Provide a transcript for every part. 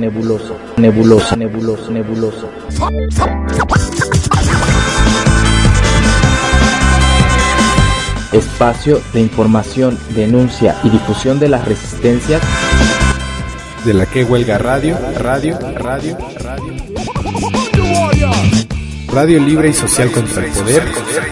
nebuloso, nebuloso, nebuloso, nebuloso. Espacio de información, denuncia y difusión de las resistencias de la que huelga radio libre y social contra el poder.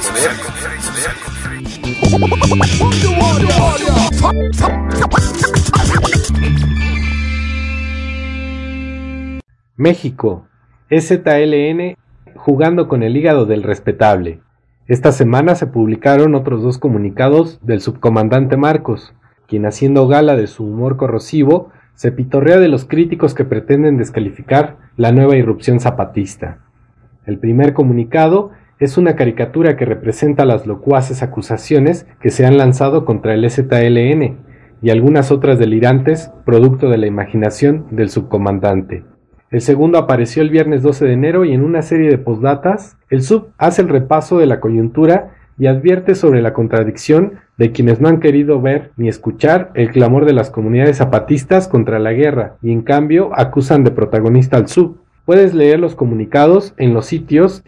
México, EZLN jugando con el hígado del respetable. Esta semana se publicaron otros dos comunicados del subcomandante Marcos, quien, haciendo gala de su humor corrosivo, se pitorrea de los críticos que pretenden descalificar la nueva irrupción zapatista. El primer comunicado es una caricatura que representa las locuaces acusaciones que se han lanzado contra el EZLN y algunas otras delirantes producto de la imaginación del subcomandante. El segundo apareció el viernes 12 de enero y en una serie de postdatas, el sub hace el repaso de la coyuntura y advierte sobre la contradicción de quienes no han querido ver ni escuchar el clamor de las comunidades zapatistas contra la guerra y en cambio acusan de protagonista al sub. Puedes leer los comunicados en los sitios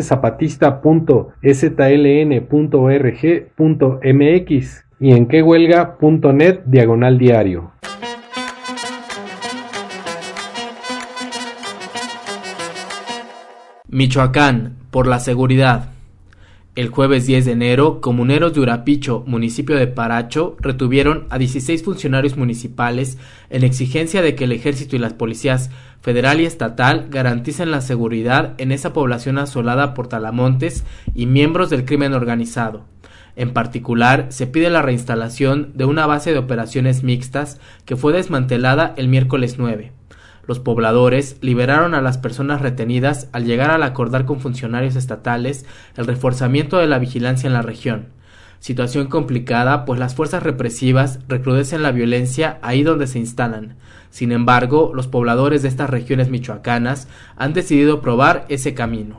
enlacezapatista.szln.org.mx y en quehuelga.net/diario. Michoacán, por la seguridad. El jueves 10 de enero, comuneros de Urapicho, municipio de Paracho, retuvieron a 16 funcionarios municipales en exigencia de que el ejército y las policías federal y estatal garanticen la seguridad en esa población asolada por talamontes y miembros del crimen organizado. En particular, se pide la reinstalación de una base de operaciones mixtas que fue desmantelada el miércoles 9. Los pobladores liberaron a las personas retenidas al llegar al acordar con funcionarios estatales el reforzamiento de la vigilancia en la región. Situación complicada, pues las fuerzas represivas recrudecen la violencia ahí donde se instalan. Sin embargo, los pobladores de estas regiones michoacanas han decidido probar ese camino.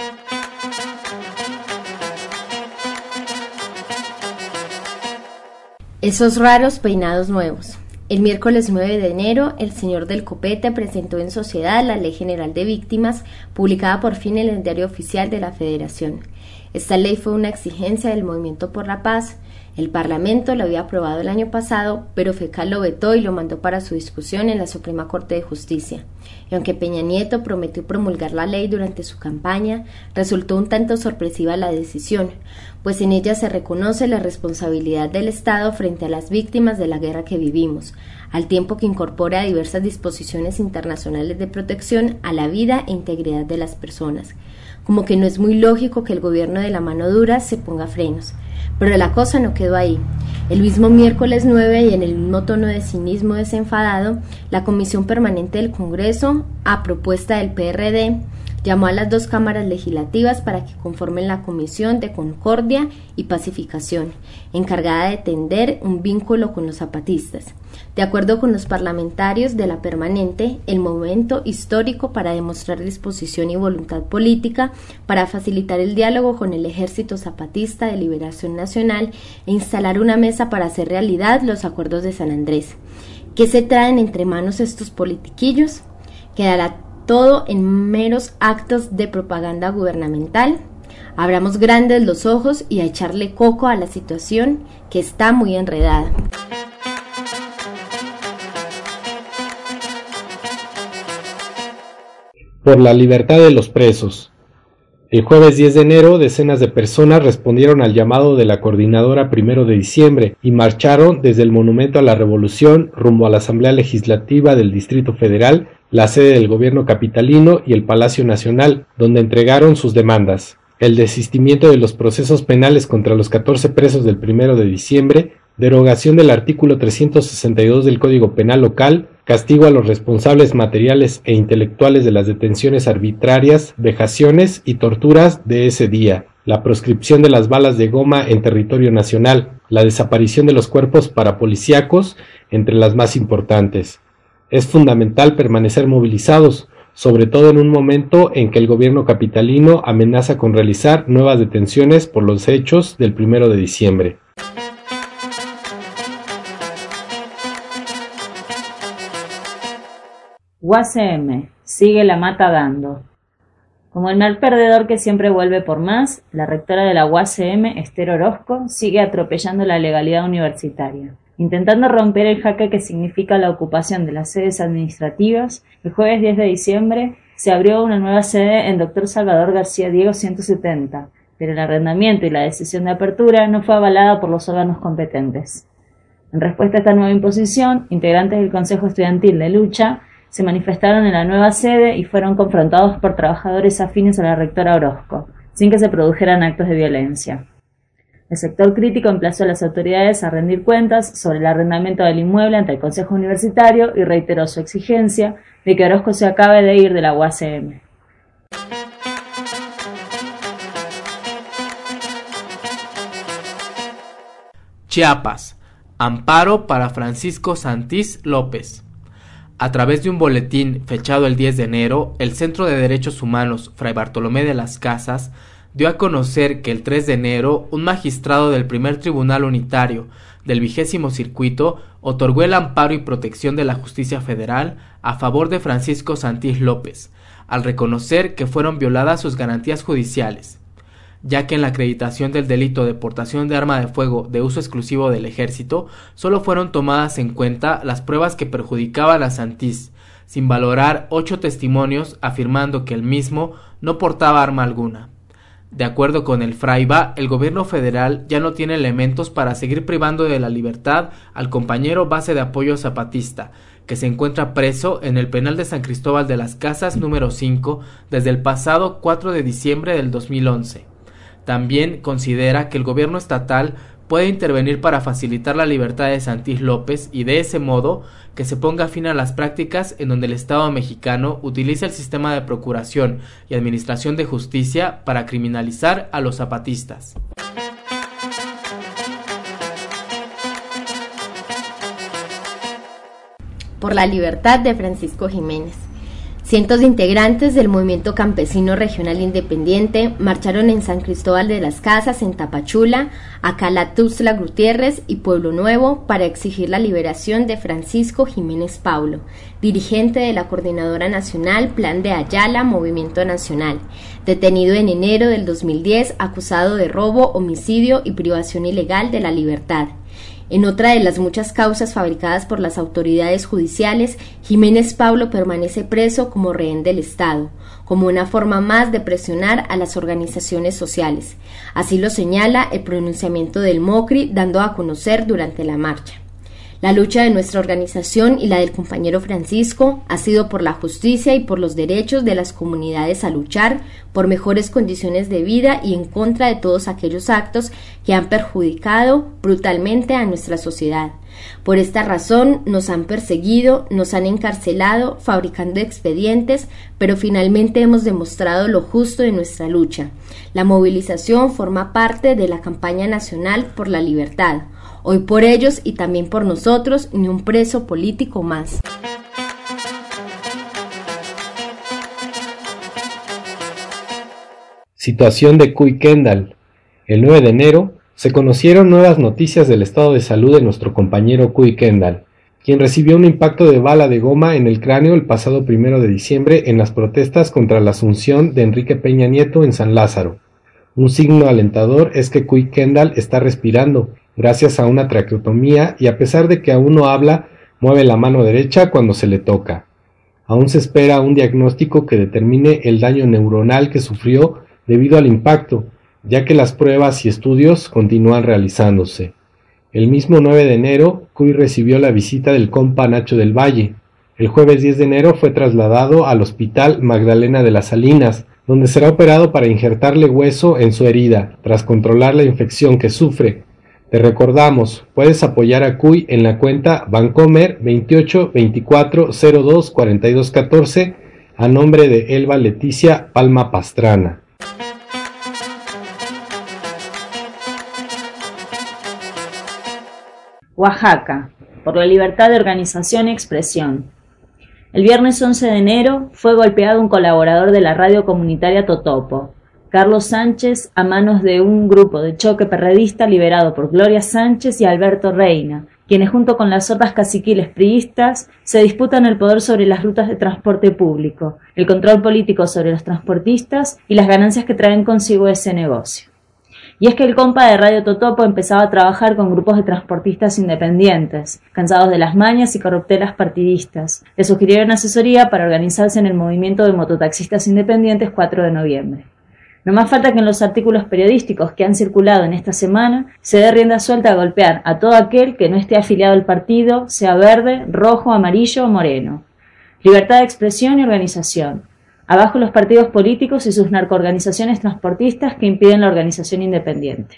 Esos raros peinados nuevos. El miércoles 9 de enero, el señor del Copete presentó en sociedad la Ley General de Víctimas, publicada por fin en el Diario Oficial de la Federación. Esta ley fue una exigencia del Movimiento por la Paz. El Parlamento lo había aprobado el año pasado, pero FECAL lo vetó y lo mandó para su discusión en la Suprema Corte de Justicia. Y aunque Peña Nieto prometió promulgar la ley durante su campaña, resultó un tanto sorpresiva la decisión, pues en ella se reconoce la responsabilidad del Estado frente a las víctimas de la guerra que vivimos, al tiempo que incorpora diversas disposiciones internacionales de protección a la vida e integridad de las personas. Como que no es muy lógico que el gobierno de la mano dura se ponga frenos. Pero la cosa no quedó ahí. El mismo miércoles 9 y en el mismo tono de cinismo desenfadado, la Comisión Permanente del Congreso, a propuesta del PRD, llamó a las dos cámaras legislativas para que conformen la Comisión de Concordia y Pacificación, encargada de tender un vínculo con los zapatistas. De acuerdo con los parlamentarios de la permanente, el momento histórico para demostrar disposición y voluntad política para facilitar el diálogo con el Ejército Zapatista de Liberación Nacional e instalar una mesa para hacer realidad los acuerdos de San Andrés. ¿Qué se traen entre manos estos politiquillos? ¿Quedará todo en meros actos de propaganda gubernamental? Abramos grandes los ojos y a echarle coco a la situación que está muy enredada. Por la libertad de los presos. El jueves 10 de enero, decenas de personas respondieron al llamado de la Coordinadora 1 de diciembre y marcharon desde el Monumento a la Revolución rumbo a la Asamblea Legislativa del Distrito Federal, la sede del gobierno capitalino y el Palacio Nacional, donde entregaron sus demandas: el desistimiento de los procesos penales contra los 14 presos del 1 de diciembre, derogación del artículo 362 del Código Penal local, castigo a los responsables materiales e intelectuales de las detenciones arbitrarias, vejaciones y torturas de ese día, la proscripción de las balas de goma en territorio nacional, la desaparición de los cuerpos parapolicíacos, entre las más importantes. Es fundamental permanecer movilizados, sobre todo en un momento en que el gobierno capitalino amenaza con realizar nuevas detenciones por los hechos del 1 de diciembre. UACM, sigue la mata dando. Como el mal perdedor que siempre vuelve por más, la rectora de la UACM, Esther Orozco, sigue atropellando la legalidad universitaria. Intentando romper el jaque que significa la ocupación de las sedes administrativas, el jueves 10 de diciembre se abrió una nueva sede en Dr. Salvador García Diego 170, pero el arrendamiento y la decisión de apertura no fue avalada por los órganos competentes. En respuesta a esta nueva imposición, integrantes del Consejo Estudiantil de Lucha se manifestaron en la nueva sede y fueron confrontados por trabajadores afines a la rectora Orozco, sin que se produjeran actos de violencia. El sector crítico emplazó a las autoridades a rendir cuentas sobre el arrendamiento del inmueble ante el Consejo Universitario y reiteró su exigencia de que Orozco se acabe de ir de la UACM. Chiapas. Amparo para Francisco Santís López. A través de un boletín fechado el 10 de enero, el Centro de Derechos Humanos Fray Bartolomé de las Casas dio a conocer que el 3 de enero un magistrado del primer Tribunal Unitario del 20º Circuito otorgó el amparo y protección de la Justicia Federal a favor de Francisco Santís López, al reconocer que fueron violadas sus garantías judiciales, ya que en la acreditación del delito de portación de arma de fuego de uso exclusivo del ejército solo fueron tomadas en cuenta las pruebas que perjudicaban a Santís, sin valorar 8 testimonios afirmando que el mismo no portaba arma alguna. De acuerdo con el Fraiba, el gobierno federal ya no tiene elementos para seguir privando de la libertad al compañero base de apoyo zapatista, que se encuentra preso en el penal de San Cristóbal de las Casas número 5 desde el pasado 4 de diciembre del 2011. También considera que el gobierno estatal puede intervenir para facilitar la libertad de Santís López y de ese modo que se ponga fin a las prácticas en donde el Estado mexicano utiliza el sistema de procuración y administración de justicia para criminalizar a los zapatistas. Por la libertad de Francisco Jiménez. Cientos de integrantes del Movimiento Campesino Regional Independiente marcharon en San Cristóbal de las Casas, en Tapachula, Acala Tuxtla Gutiérrez y Pueblo Nuevo para exigir la liberación de Francisco Jiménez Paulo, dirigente de la Coordinadora Nacional Plan de Ayala Movimiento Nacional, detenido en enero del 2010 acusado de robo, homicidio y privación ilegal de la libertad. En otra de las muchas causas fabricadas por las autoridades judiciales, Jiménez Paulo permanece preso como rehén del Estado, como una forma más de presionar a las organizaciones sociales. Así lo señala el pronunciamiento del MOCRI, dando a conocer durante la marcha. La lucha de nuestra organización y la del compañero Francisco ha sido por la justicia y por los derechos de las comunidades a luchar por mejores condiciones de vida y en contra de todos aquellos actos que han perjudicado brutalmente a nuestra sociedad. Por esta razón nos han perseguido, nos han encarcelado, fabricando expedientes, pero finalmente hemos demostrado lo justo de nuestra lucha. La movilización forma parte de la campaña nacional por la libertad. Hoy por ellos y también por nosotros, ni un preso político más. Situación de Cuy Kendall. El 9 de enero se conocieron nuevas noticias del estado de salud de nuestro compañero Cuy Kendall, quien recibió un impacto de bala de goma en el cráneo el pasado 1 de diciembre en las protestas contra la asunción de Enrique Peña Nieto en San Lázaro. Un signo alentador es que Cuy Kendall está respirando, gracias a una traqueotomía, y a pesar de que aún no habla, mueve la mano derecha cuando se le toca. Aún se espera un diagnóstico que determine el daño neuronal que sufrió debido al impacto, ya que las pruebas y estudios continúan realizándose. El mismo 9 de enero, Cuy recibió la visita del compa Nacho del Valle. El jueves 10 de enero fue trasladado al Hospital Magdalena de las Salinas, donde será operado para injertarle hueso en su herida, tras controlar la infección que sufre. Te recordamos, puedes apoyar a Cuy en la cuenta Bancomer 28 24 02 42 14 a nombre de Elba Leticia Palma Pastrana. Oaxaca, por la libertad de organización y expresión. El viernes 11 de enero fue golpeado un colaborador de la radio comunitaria Totopo, Carlos Sánchez, a manos de un grupo de choque perredista liderado por Gloria Sánchez y Alberto Reina, quienes junto con las hordas caciquiles priistas se disputan el poder sobre las rutas de transporte público, el control político sobre los transportistas y las ganancias que traen consigo ese negocio. Y es que el compa de Radio Totopo empezaba a trabajar con grupos de transportistas independientes, cansados de las mañas y corruptelas partidistas. Le sugirieron asesoría para organizarse en el movimiento de mototaxistas independientes 4 de noviembre. No más falta que en los artículos periodísticos que han circulado en esta semana se dé rienda suelta a golpear a todo aquel que no esté afiliado al partido, sea verde, rojo, amarillo o moreno. Libertad de expresión y organización. Abajo los partidos políticos y sus narcoorganizaciones transportistas que impiden la organización independiente.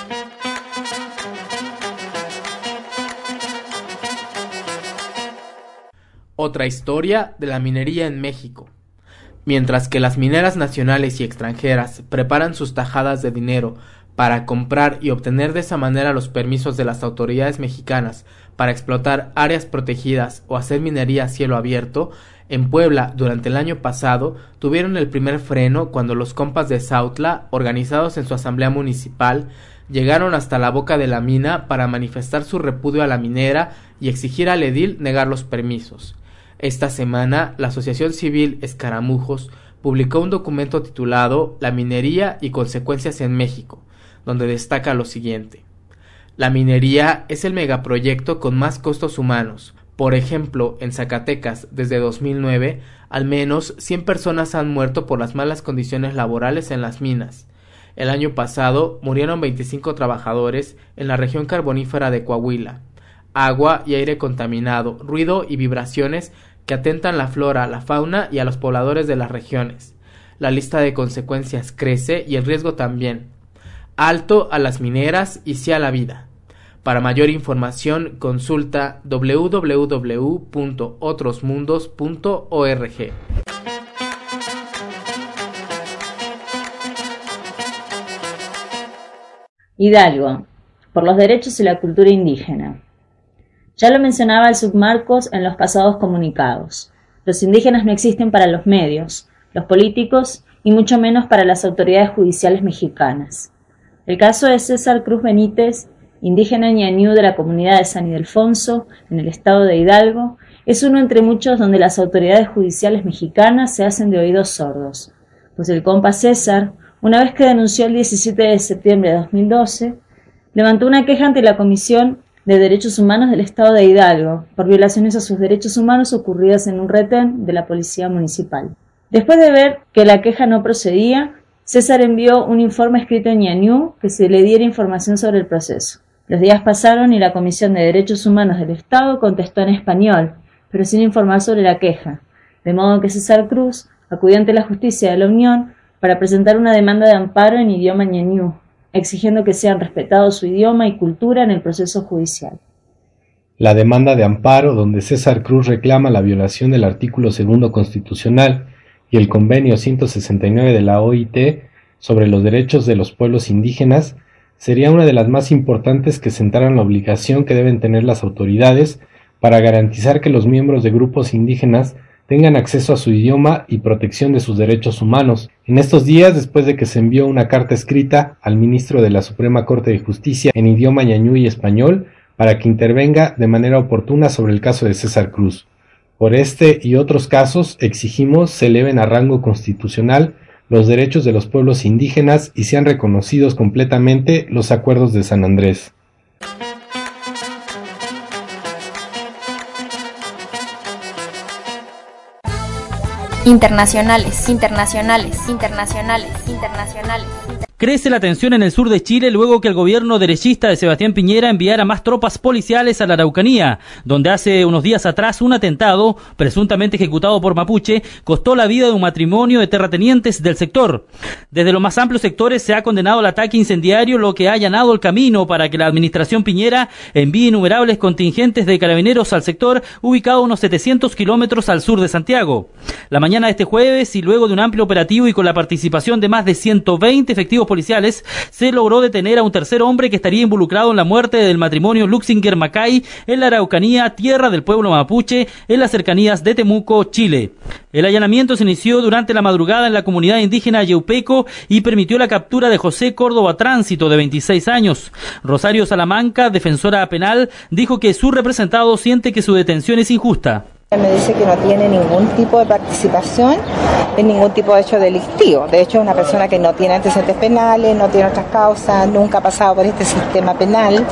Otra historia de la minería en México. Mientras que las mineras nacionales y extranjeras preparan sus tajadas de dinero para comprar y obtener de esa manera los permisos de las autoridades mexicanas para explotar áreas protegidas o hacer minería a cielo abierto, en Puebla, durante el año pasado, tuvieron el primer freno cuando los compas de Sautla, organizados en su asamblea municipal, llegaron hasta la boca de la mina para manifestar su repudio a la minera y exigir al edil negar los permisos. Esta semana, la Asociación Civil Escaramujos publicó un documento titulado La minería y consecuencias en México, donde destaca lo siguiente. La minería es el megaproyecto con más costos humanos. Por ejemplo, en Zacatecas, desde 2009, al menos 100 personas han muerto por las malas condiciones laborales en las minas. El año pasado murieron 25 trabajadores en la región carbonífera de Coahuila. Agua y aire contaminado, ruido y vibraciones que atentan la flora, la fauna y a los pobladores de las regiones. La lista de consecuencias crece y el riesgo también. Alto a las mineras y sí a la vida. Para mayor información, consulta www.otrosmundos.org. Hidalgo, por los derechos y la cultura indígena. Ya lo mencionaba el submarcos en los pasados comunicados. Los indígenas no existen para los medios, los políticos y mucho menos para las autoridades judiciales mexicanas. El caso de César Cruz Benítez, indígena ñañú de la comunidad de San Ildefonso, en el estado de Hidalgo, es uno entre muchos donde las autoridades judiciales mexicanas se hacen de oídos sordos. Pues el compa César, una vez que denunció el 17 de septiembre de 2012, levantó una queja ante la Comisión de Derechos Humanos del Estado de Hidalgo por violaciones a sus derechos humanos ocurridas en un retén de la Policía Municipal. Después de ver que la queja no procedía, César envió un informe escrito en ñañú que se le diera información sobre el proceso. Los días pasaron y la Comisión de Derechos Humanos del Estado contestó en español, pero sin informar sobre la queja, de modo que César Cruz acudió ante la Justicia de la Unión para presentar una demanda de amparo en idioma ñañú, exigiendo que sean respetados su idioma y cultura en el proceso judicial. La demanda de amparo, donde César Cruz reclama la violación del artículo 2 constitucional y el convenio 169 de la OIT sobre los derechos de los pueblos indígenas, sería una de las más importantes que sentaran la obligación que deben tener las autoridades para garantizar que los miembros de grupos indígenas tengan acceso a su idioma y protección de sus derechos humanos. En estos días, después de que se envió una carta escrita al ministro de la Suprema Corte de Justicia en idioma ñañú y español para que intervenga de manera oportuna sobre el caso de César Cruz. Por este y otros casos exigimos se eleven a rango constitucional los derechos de los pueblos indígenas y sean reconocidos completamente los acuerdos de San Andrés. Internacionales. Crece la tensión en el sur de Chile luego que el gobierno derechista de Sebastián Piñera enviara más tropas policiales a la Araucanía, donde hace unos días atrás un atentado, presuntamente ejecutado por mapuche, costó la vida de un matrimonio de terratenientes del sector. Desde los más amplios sectores se ha condenado el ataque incendiario, lo que ha allanado el camino para que la administración Piñera envíe innumerables contingentes de carabineros al sector, ubicado a unos 700 kilómetros al sur de Santiago. La mañana de este jueves, y luego de un amplio operativo y con la participación de más de 120 efectivos policiales, se logró detener a un tercer hombre que estaría involucrado en la muerte del matrimonio Luxinger-Macay en la Araucanía, tierra del pueblo mapuche, en las cercanías de Temuco, Chile. El allanamiento se inició durante la madrugada en la comunidad indígena Yeupeco y permitió la captura de José Córdoba Tránsito, de 26 años. Rosario Salamanca, defensora penal, dijo que su representado siente que su detención es injusta. Me dice que no tiene ningún tipo de participación en ningún tipo de hecho delictivo. De hecho, es una persona que no tiene antecedentes penales, no tiene otras causas, nunca ha pasado por este sistema penal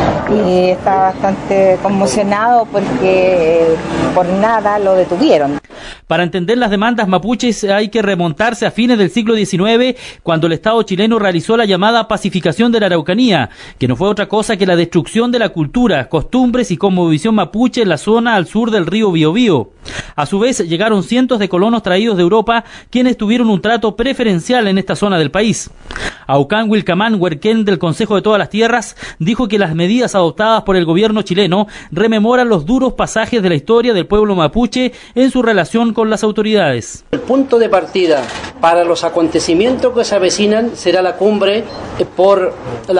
y está bastante conmocionado porque por nada lo detuvieron. Para entender las demandas mapuches hay que remontarse a fines del siglo XIX, cuando el Estado chileno realizó la llamada pacificación de la Araucanía, que no fue otra cosa que la destrucción de la cultura, costumbres y cosmovisión mapuche en la zona al sur del río Biobío. A su vez, llegaron cientos de colonos traídos de Europa, quienes tuvieron un trato preferencial en esta zona del país. Aucán Wilcamán Huerquén, del Consejo de Todas las Tierras, dijo que las medidas adoptadas por el gobierno chileno rememoran los duros pasajes de la historia del pueblo mapuche en su relación con las autoridades. El punto de partida para los acontecimientos que se avecinan será la cumbre por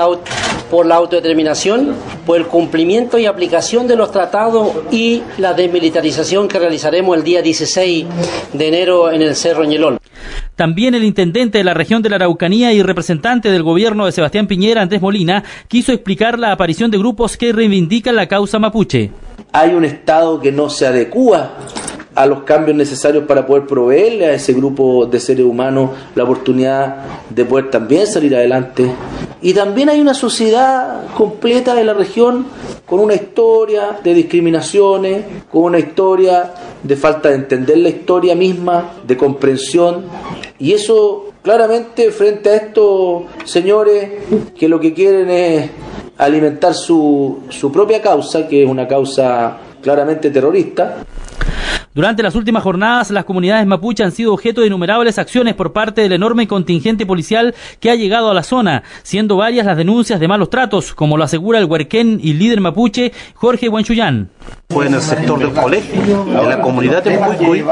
la autodeterminación, por el cumplimiento y aplicación de los tratados y la desmilitarización que realizaremos el día 16 de enero en el Cerro Ñelol. También el intendente de la región de la Araucanía y representante del gobierno de Sebastián Piñera, Andrés Molina, quiso explicar la aparición de grupos que reivindican la causa mapuche. Hay un Estado que no se adecúa a los cambios necesarios para poder proveerle a ese grupo de seres humanos la oportunidad de poder también salir adelante. Y también hay una sociedad completa de la región con una historia de discriminaciones, con una historia de falta de entender la historia misma, de comprensión. Y eso, claramente, frente a estos señores que lo que quieren es alimentar su propia causa, que es una causa claramente terrorista. Durante las últimas jornadas, las comunidades mapuche han sido objeto de innumerables acciones por parte del enorme contingente policial que ha llegado a la zona, siendo varias las denuncias de malos tratos, como lo asegura el huerquén y líder mapuche Jorge Huanchuyán. Fue en el sector del colegio, en la comunidad de Puicuy,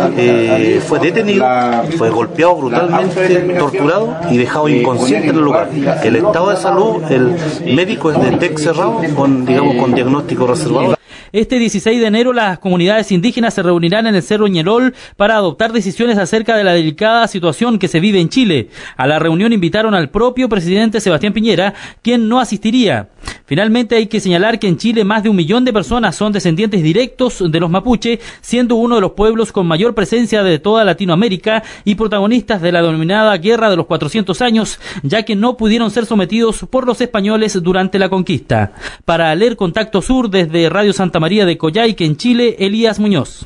fue detenido, fue golpeado brutalmente, torturado y dejado inconsciente en el lugar. El estado de salud, el médico es de TEC cerrado, con diagnóstico reservado. Este 16 de enero las comunidades indígenas se reunirán en el Cerro Ñelol para adoptar decisiones acerca de la delicada situación que se vive en Chile. A la reunión invitaron al propio presidente Sebastián Piñera, quien no asistiría. Finalmente hay que señalar que en Chile más de 1 millón de personas son descendientes directos de los mapuche, siendo uno de los pueblos con mayor presencia de toda Latinoamérica y protagonistas de la denominada Guerra de los 400 años, ya que no pudieron ser sometidos por los españoles durante la conquista. Para leer Contacto Sur desde Radio Santa María de Coyhaique en Chile, Elías Muñoz.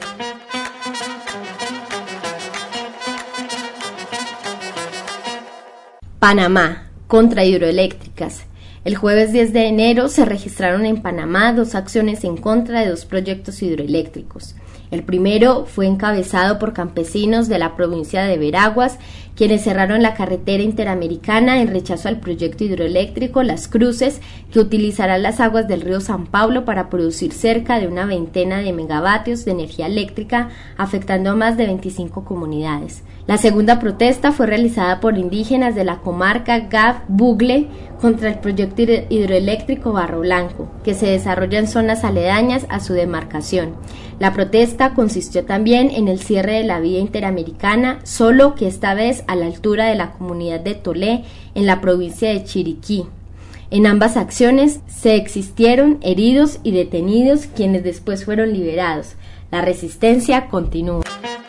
Panamá, contra hidroeléctricas. El jueves 10 de enero se registraron en Panamá 2 acciones en contra de 2 proyectos hidroeléctricos. El primero fue encabezado por campesinos de la provincia de Veraguas, quienes cerraron la carretera interamericana en rechazo al proyecto hidroeléctrico Las Cruces, que utilizará las aguas del río San Pablo para producir cerca de una veintena de megavatios de energía eléctrica, afectando a más de 25 comunidades. La segunda protesta fue realizada por indígenas de la comarca Gab-Bugle contra el proyecto hidroeléctrico Barro Blanco, que se desarrolla en zonas aledañas a su demarcación. La protesta consistió también en el cierre de la vía interamericana, solo que esta vez a la altura de la comunidad de Tolé, en la provincia de Chiriquí. En ambas acciones se existieron heridos y detenidos, quienes después fueron liberados. La resistencia continúa.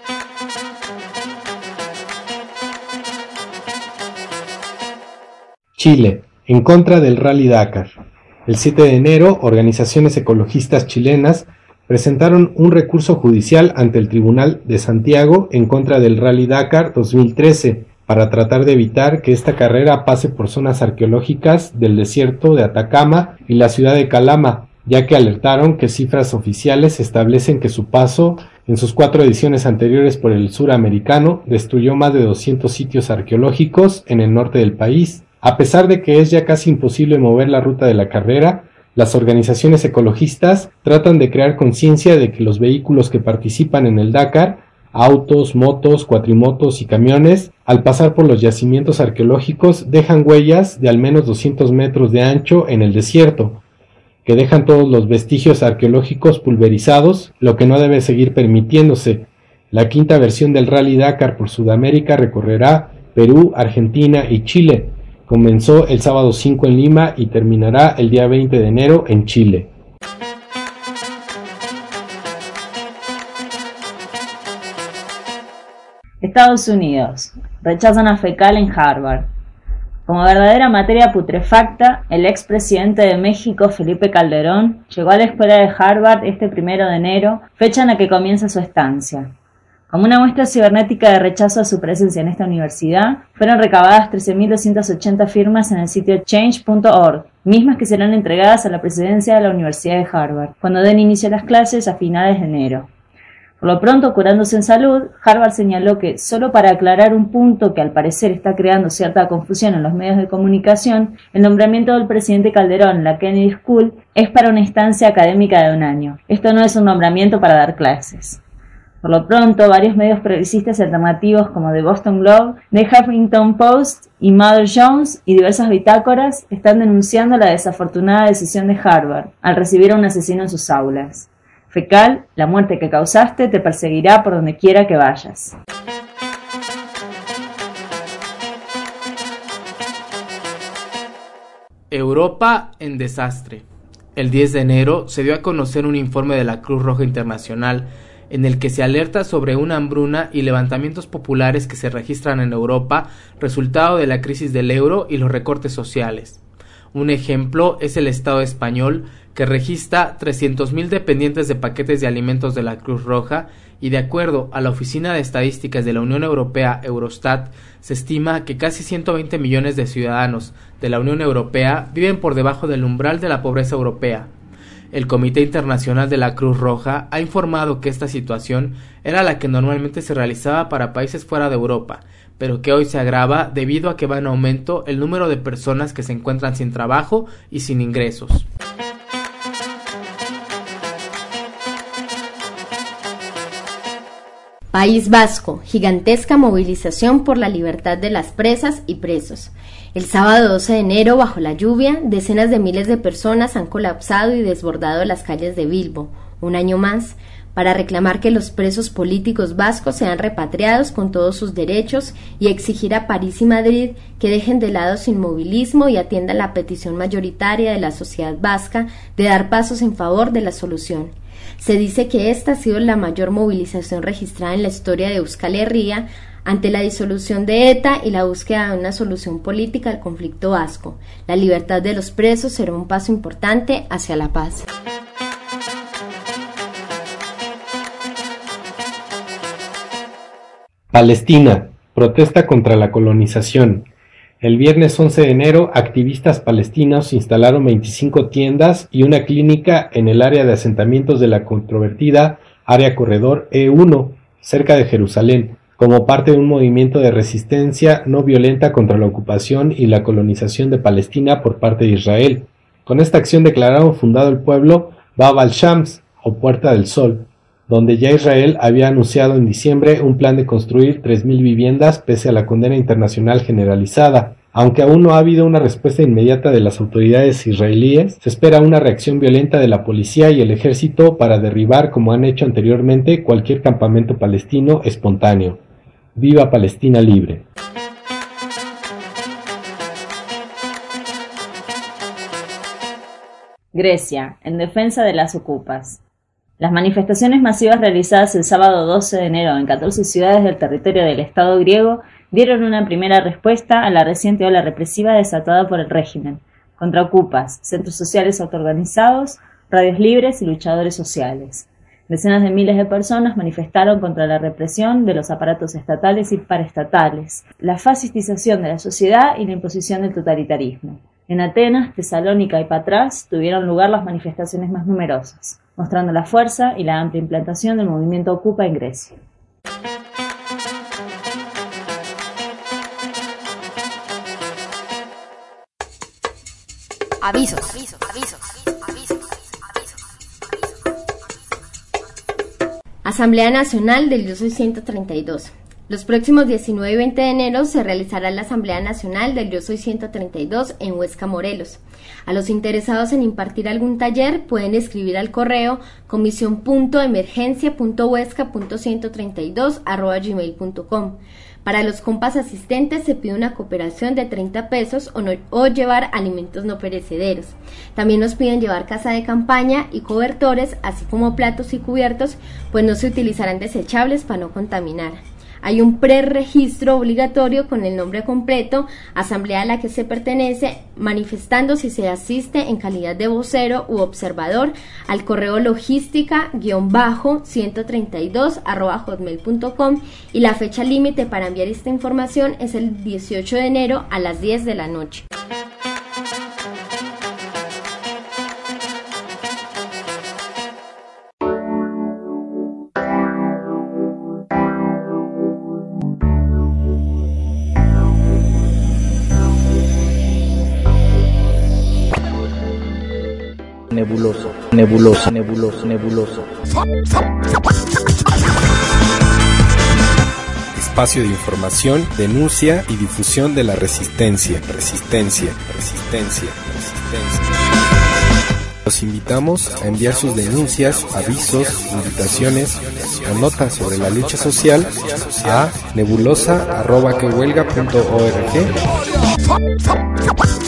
Chile, en contra del Rally Dakar. El 7 de enero, organizaciones ecologistas chilenas presentaron un recurso judicial ante el Tribunal de Santiago en contra del Rally Dakar 2013 para tratar de evitar que esta carrera pase por zonas arqueológicas del desierto de Atacama y la ciudad de Calama, ya que alertaron que cifras oficiales establecen que su paso en sus 4 ediciones anteriores por el sur americano destruyó más de 200 sitios arqueológicos en el norte del país. A pesar de que es ya casi imposible mover la ruta de la carrera, las organizaciones ecologistas tratan de crear conciencia de que los vehículos que participan en el Dakar Autos, motos, cuatrimotos y camiones, al pasar por los yacimientos arqueológicos, dejan huellas de al menos 200 metros de ancho en el desierto, que dejan todos los vestigios arqueológicos pulverizados, lo que no debe seguir permitiéndose. La quinta versión del Rally Dakar por Sudamérica recorrerá Perú, Argentina y Chile. Comenzó el sábado 5 en Lima y terminará el día 20 de enero en Chile. Estados Unidos. Rechazan a Fekal en Harvard. Como verdadera materia putrefacta, el expresidente de México, Felipe Calderón, llegó a la escuela de Harvard este 1 de enero, fecha en la que comienza su estancia. Como una muestra cibernética de rechazo a su presencia en esta universidad, fueron recabadas 13.280 firmas en el sitio change.org, mismas que serán entregadas a la presidencia de la Universidad de Harvard, cuando den inicio a las clases a finales de enero. Por lo pronto, curándose en salud, Harvard señaló que, solo para aclarar un punto que al parecer está creando cierta confusión en los medios de comunicación, el nombramiento del presidente Calderón en la Kennedy School es para una instancia académica de 1 año. Esto no es un nombramiento para dar clases. Por lo pronto, varios medios progresistas y alternativos como The Boston Globe, The Huffington Post y Mother Jones y diversas bitácoras están denunciando la desafortunada decisión de Harvard al recibir a un asesino en sus aulas. Fekal, la muerte que causaste te perseguirá por donde quiera que vayas. Europa en desastre. El 10 de enero se dio a conocer un informe de la Cruz Roja Internacional en el que se alerta sobre una hambruna y levantamientos populares que se registran en Europa, resultado de la crisis del euro y los recortes sociales. Un ejemplo es el Estado español, que registra 300.000 dependientes de paquetes de alimentos de la Cruz Roja y, de acuerdo a la Oficina de Estadísticas de la Unión Europea, Eurostat, se estima que casi 120 millones de ciudadanos de la Unión Europea viven por debajo del umbral de la pobreza europea. El Comité Internacional de la Cruz Roja ha informado que esta situación era la que normalmente se realizaba para países fuera de Europa, pero que hoy se agrava debido a que va en aumento el número de personas que se encuentran sin trabajo y sin ingresos. País Vasco, gigantesca movilización por la libertad de las presas y presos. El sábado 12 de enero, bajo la lluvia, decenas de miles de personas han colapsado y desbordado las calles de Bilbo, un año más, para reclamar que los presos políticos vascos sean repatriados con todos sus derechos y exigir a París y Madrid que dejen de lado su inmovilismo y atiendan la petición mayoritaria de la sociedad vasca de dar pasos en favor de la solución. Se dice que esta ha sido la mayor movilización registrada en la historia de Euskal Herria ante la disolución de ETA y la búsqueda de una solución política al conflicto vasco. La libertad de los presos será un paso importante hacia la paz. Palestina, protesta contra la colonización. El viernes 11 de enero, activistas palestinos instalaron 25 tiendas y una clínica en el área de asentamientos de la controvertida Área Corredor E1, cerca de Jerusalén, como parte de un movimiento de resistencia no violenta contra la ocupación y la colonización de Palestina por parte de Israel. Con esta acción declararon fundado el pueblo Bab al-Shams, o Puerta del Sol, donde ya Israel había anunciado en diciembre un plan de construir 3.000 viviendas pese a la condena internacional generalizada. Aunque aún no ha habido una respuesta inmediata de las autoridades israelíes, se espera una reacción violenta de la policía y el ejército para derribar, como han hecho anteriormente, cualquier campamento palestino espontáneo. ¡Viva Palestina libre! Grecia, en defensa de las okupas. Las manifestaciones masivas realizadas el sábado 12 de enero en 14 ciudades del territorio del Estado griego dieron una primera respuesta a la reciente ola represiva desatada por el régimen, contra okupas, centros sociales autoorganizados, radios libres y luchadores sociales. Decenas de miles de personas manifestaron contra la represión de los aparatos estatales y paraestatales, la fascistización de la sociedad y la imposición del totalitarismo. En Atenas, Tesalónica y Patras tuvieron lugar las manifestaciones más numerosas, mostrando la fuerza y la amplia implantación del movimiento Okupa en Grecia. Avisos. Asamblea Nacional del Yo Soy 132. Los próximos 19 y 20 de enero se realizará la Asamblea Nacional del Yo Soy 132 en Huesca, Morelos. A los interesados en impartir algún taller pueden escribir al correo comisión.emergencia.huesca.132@gmail.com. Para los compas asistentes se pide una cooperación de 30 pesos o llevar alimentos no perecederos. También nos piden llevar casa de campaña y cobertores, así como platos y cubiertos, pues no se utilizarán desechables para no contaminar. Hay un preregistro obligatorio con el nombre completo, asamblea a la que se pertenece, manifestando si se asiste en calidad de vocero u observador al correo logística-132@hotmail.com, y la fecha límite para enviar esta información es el 18 de enero a las 10 de la noche. Nebulosa, nebulosa, nebulosa, nebulosa. Espacio de información, denuncia y difusión de la resistencia. Resistencia, resistencia, resistencia. Los invitamos a enviar sus denuncias, avisos, invitaciones o notas sobre la lucha social a nebulosa@quehuelga.org.